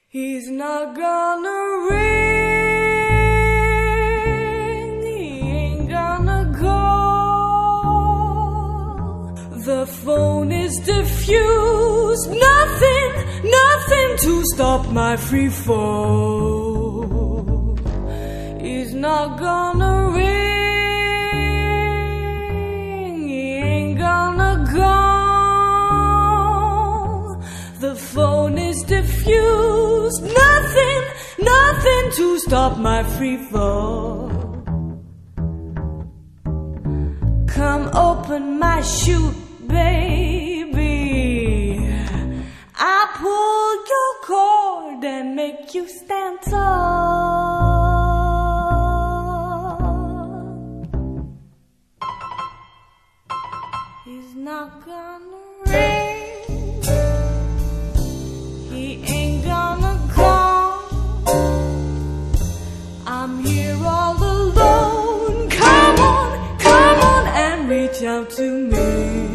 He's not gonna ring, he ain't gonna call. The phone is diffused, nothing to stop my free fall. He's not gonna ring, he ain't gonna call. The phone is diffused, nothing to stop my free fall. Come open my chute, baby. I pull your cord and make you stand tall. He's not gonna ring, he ain't gonna call. I'm here all alone. Come on and reach out to me.